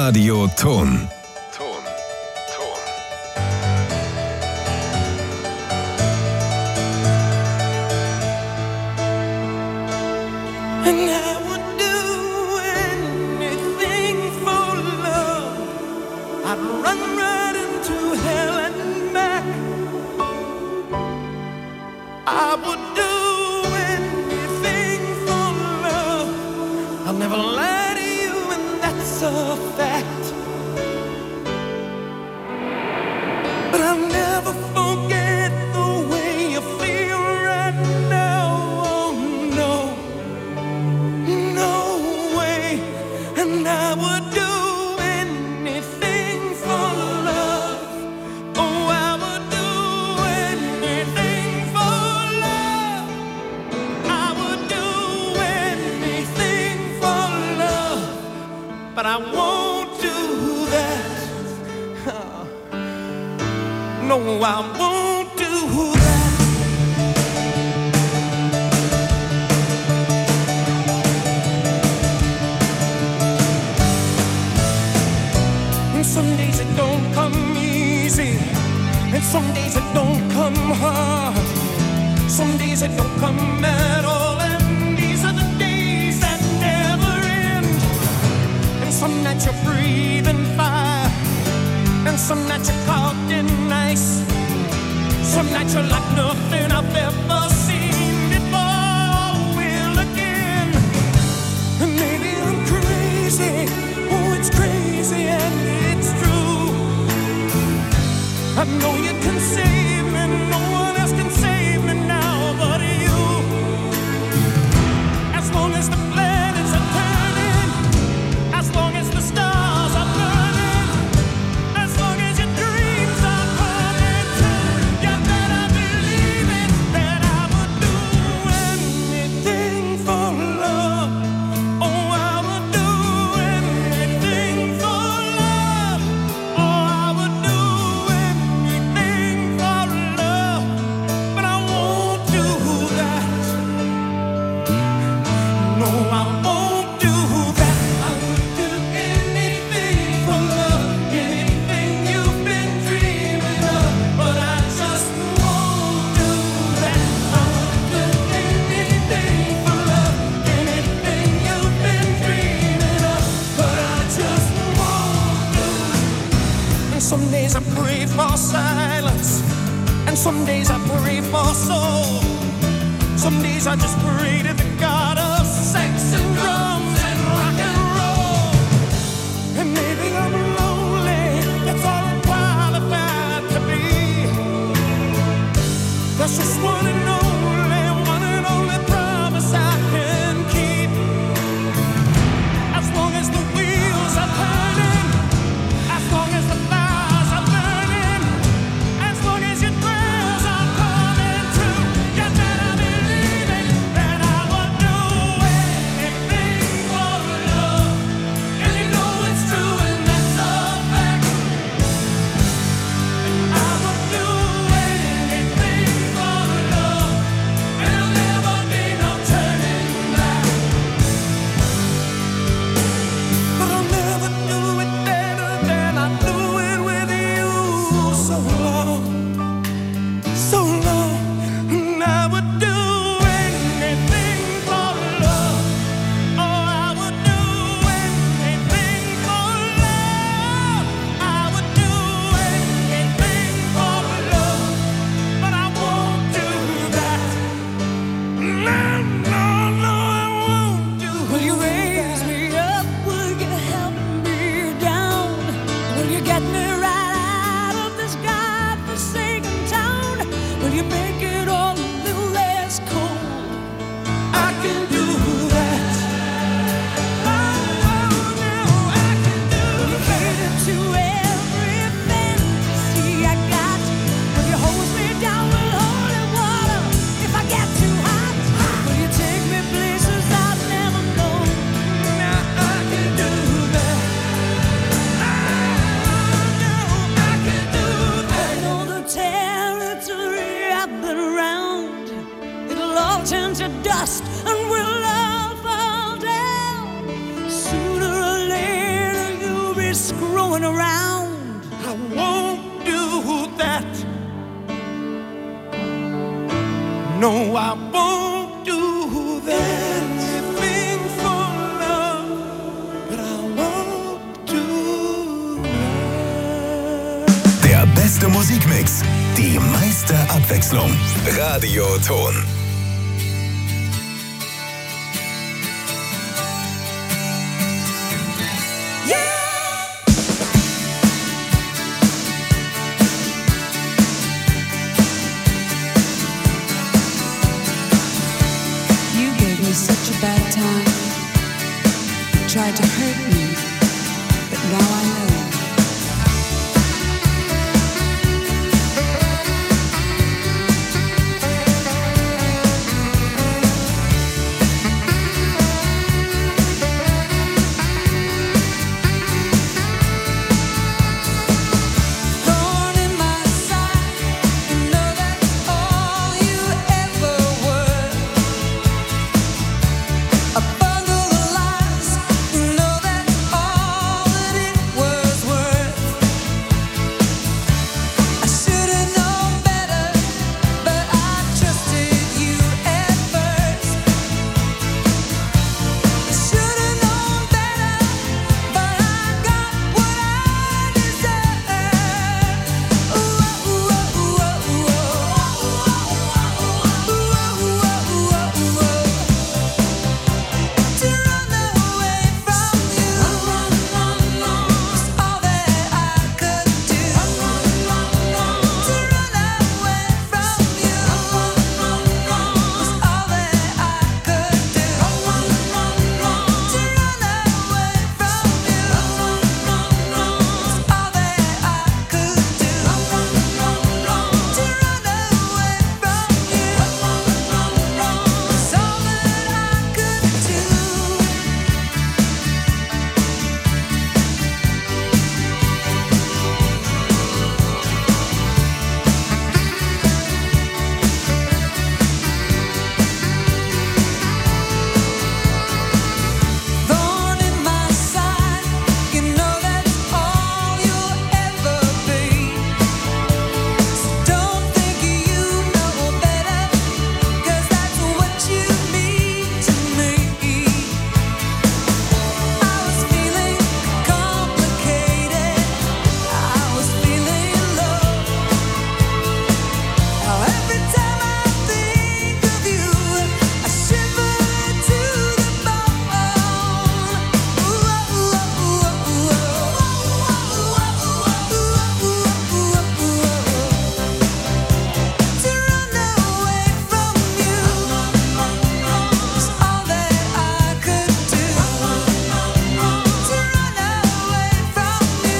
Radio Ton. And I would do anything for love. I'd run right into hell and back. I would do anything for love. I'll never lie to you, and that's a fact. But I'll never forget the way you feel right now. Oh no, no way. And I would do anything for love. Oh, I would do anything for love. I would do anything for love. But I won't do that. No, I won't do that. And some days it don't come easy, and some days it don't come hard. Some days it don't come at all, and these are the days that never end. And some nights you're breathing fire, and some nights you're caught in ice. Some nights you're like nothing I've ever seen before. Will again. And maybe I'm crazy. Oh, it's crazy and it's true. I know you can save me. No one else can save me now but you. As long as the planets are turning, as long as the stars are burning, as long as your dreams are coming true, you better believe it, that I would do anything for love. Oh, I would do anything for love. Oh, I would do anything for love. But I won't do that. No, I won't do that. I would do anything for love, anything you've been dreaming of. But I just won't do that. I would do anything for love, anything you've been dreaming of. But I just won't do. And some days I pray for silence, and some days I pray for soul. Some days I just pray to the God of sex and drums and rock and roll. And maybe I'm lonely, that's all I'm qualified to be. That's just one and only promise I can keep. As long as the wheels are turning, as long as the fires are burning, as long as your prayers are coming true, you better believe it, that I would do I won't do that. Anything for love, but I won't do that. Der beste Musikmix, die meiste Abwechslung. Radioton. Such a bad time. Tried to hurt me, but now I know. Thorn in my side, you know that's all you ever were. A bundle of lies, you know that's all that it was worth. I should have known better, but I trusted you at first. I should have known better, but I got what I deserve. To run away from you was all that I could do. To run away from you was all that I could do. To run away from you was all that I could do. To run away from you was all that I could do. Thorn in my side, you know that's all you'll ever be. So don't think you know better, 'cause that's what you mean to me. I was feeling complicated, I was feeling low. Now every time I think of you, I shiver to the bone. To run away from you was all that I could do. To run away from you.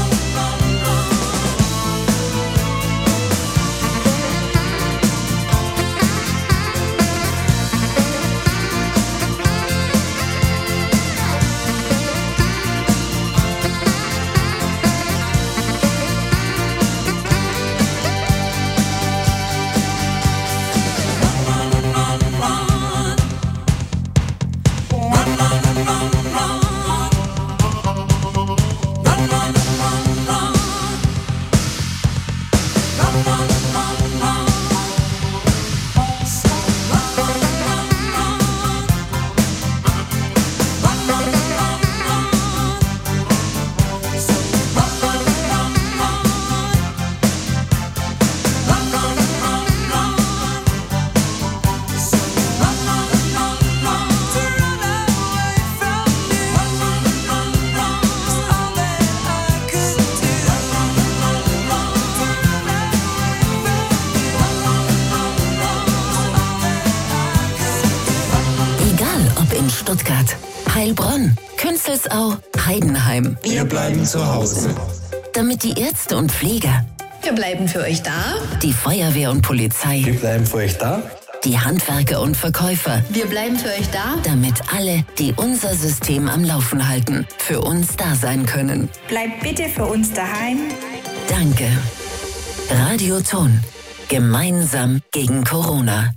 Egal ob in Stuttgart, Heilbronn, Künzelsau, Heidenheim. Wir bleiben zu Hause. Damit die Ärzte und Pfleger, Wir bleiben für euch da. die Feuerwehr und Polizei, Wir bleiben für euch da. die Handwerker und Verkäufer, Wir bleiben für euch da. damit alle, die unser System am Laufen halten, für uns da sein können. Bleibt bitte für uns daheim. Danke. Radioton. Gemeinsam gegen Corona.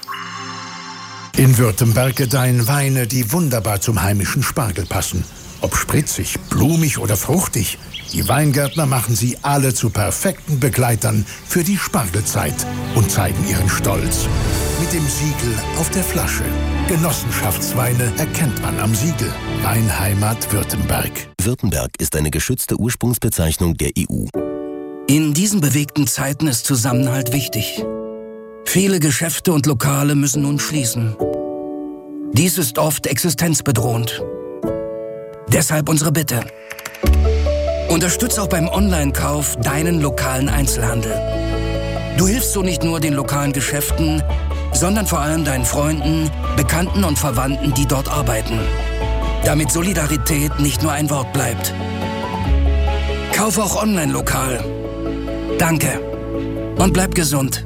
In Württemberg gedeihen Weine, die wunderbar zum heimischen Spargel passen. Ob spritzig, blumig oder fruchtig, Die Weingärtner machen sie alle zu perfekten Begleitern für die Spargelzeit und zeigen ihren Stolz. Mit dem Siegel auf der Flasche. Genossenschaftsweine erkennt man am Siegel. Weinheimat Württemberg. Württemberg ist eine geschützte Ursprungsbezeichnung der EU. In diesen bewegten Zeiten ist Zusammenhalt wichtig. Viele Geschäfte und Lokale müssen nun schließen. Dies ist oft existenzbedrohend. Deshalb unsere Bitte. Unterstütz auch beim Online-Kauf deinen lokalen Einzelhandel. Du hilfst so nicht nur den lokalen Geschäften, sondern vor allem deinen Freunden, Bekannten und Verwandten, die dort arbeiten. Damit Solidarität nicht nur ein Wort bleibt. Kauf auch online lokal. Danke. Und bleib gesund.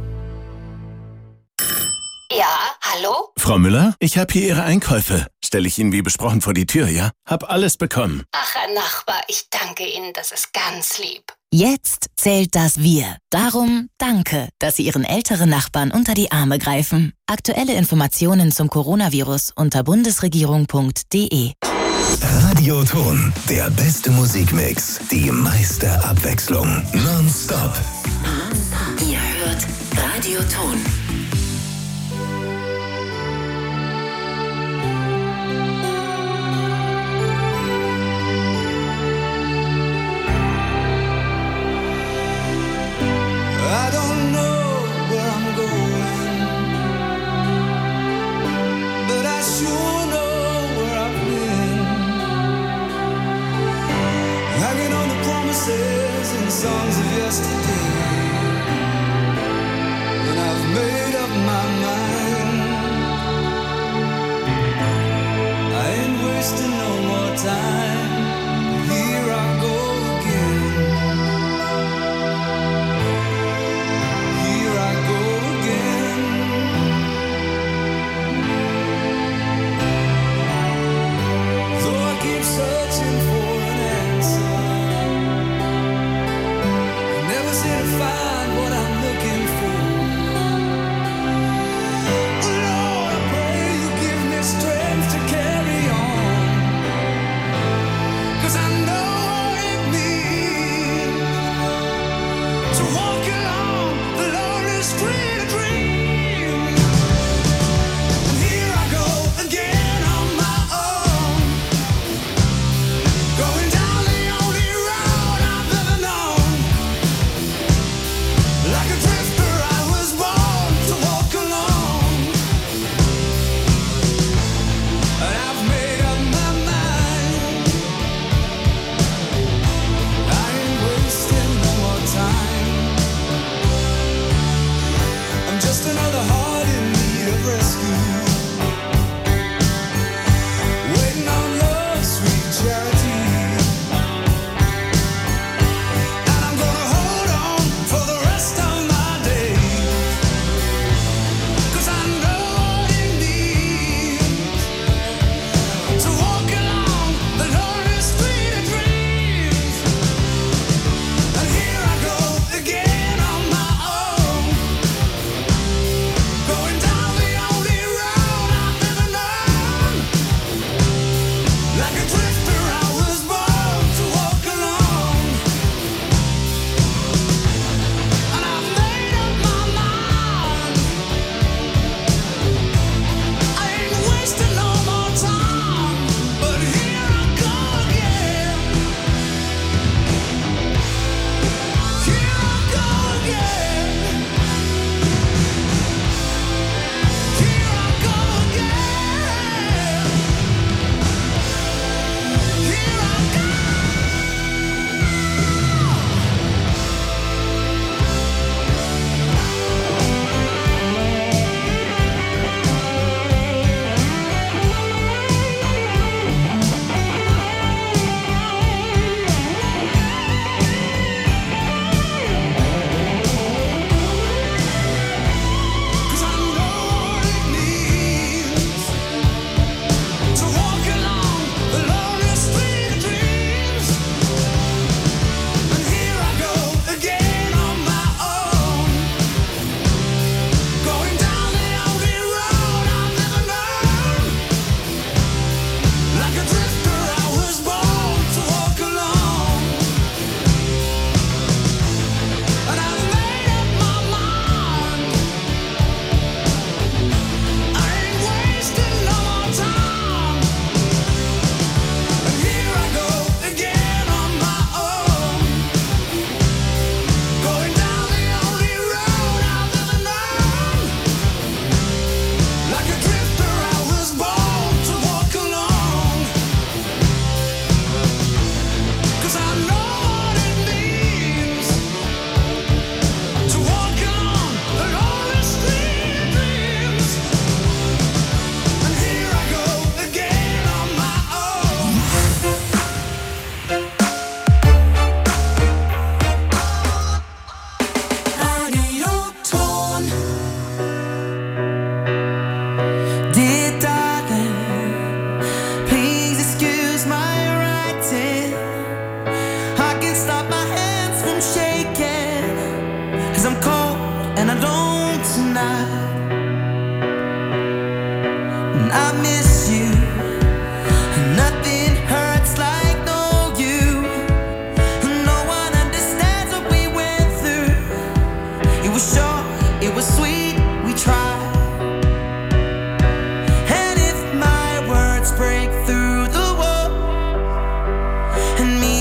Ja, hallo? Frau Müller, ich habe hier Ihre Einkäufe. Stelle ich Ihnen wie besprochen vor die Tür, ja? Hab alles bekommen. Ach, Herr Nachbar, ich danke Ihnen, das ist ganz lieb. Jetzt zählt das Wir. Darum danke, dass Sie Ihren älteren Nachbarn unter die Arme greifen. Aktuelle Informationen zum Coronavirus unter bundesregierung.de. Radioton, der beste Musikmix, die meiste Abwechslung, nonstop. Ihr hört Radioton. I don't know where I'm going, but I sure know where I've been. Hanging on the promises and songs of yesterday, and I've made up my mind. I ain't wasting no more time. Here I go again. Searching for an answer, I never seem to find what I'm looking for. Lord, I pray you give me strength to carry on, 'cause I know what it means to walk along the lonely street of dreams. And here I go again on my own, going down the only road I've ever known. Like a drifter I was born to walk alone, and I've made up my mind.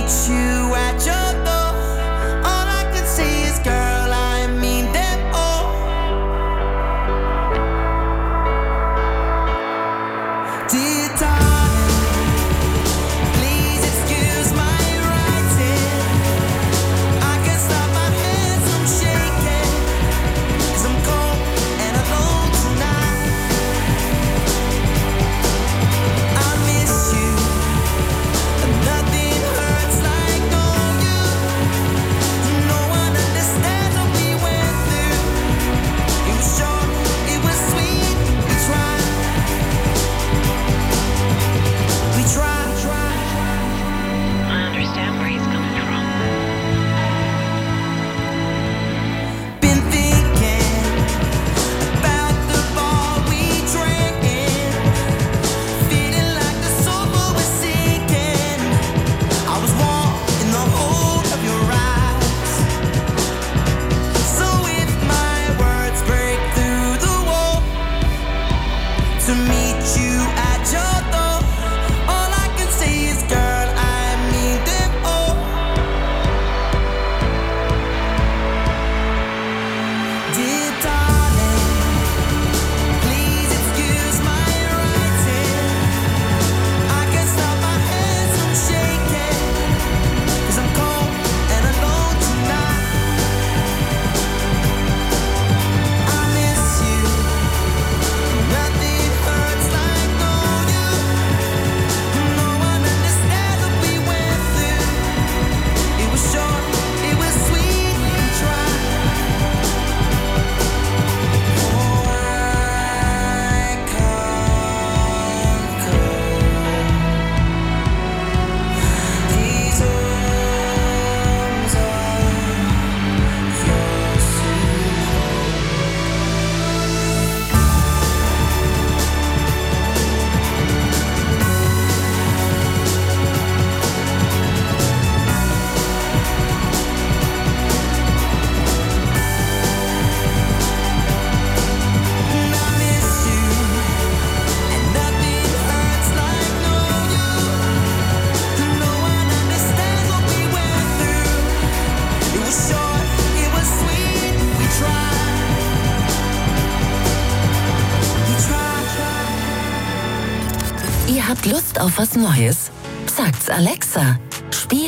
meet you at your door, all I could say is, girl, I mean them all. Dear darling, please excuse my writing. I can't stop my hands from shaking, 'cause I'm cold and alone tonight. I miss you, and nothing hurts like knowing you. No one understands what we went through. It was short, it was sweet, we tried. We tried. I understand where he's coming from. Been thinking about the bar we drank in, feeling like the sofa was sinking. I was warm in the hold of your eyes. So if my words break through the wall to meet you at your door, all I can say is, girl, I mean them all. Dear darling, please excuse my writing. I can't stop my hands from shaking, 'cause I'm cold and alone tonight. I miss you, nothing hurts like knowing you. No one understands what we went through. It was short, it was sweet, we tried. Oh, I can't go. These arms are yours to And I miss you, and nothing hurts like knowing you. No one understands what we went through. It was short, it was sweet, we tried. We tried. Ihr habt Lust auf was Neues? Sagt's Alexa. Spiel